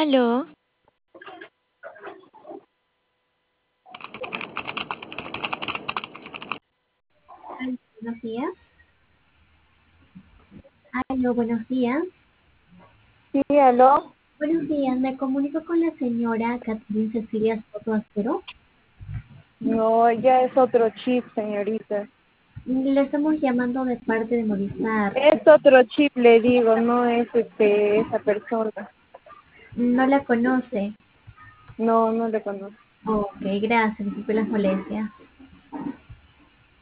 Aló, Aló, buenos días. Aló, buenos días. Sí, aló. Buenos días, me comunico con la señora Catherine Cecilia Soto Acero. No, ella es otro chip, señorita. Le estamos llamando de parte de Movistar. Es otro chip, le digo, no es esa persona. No la conoce. No, no le conozco. Ok, gracias, disculpe las molestias.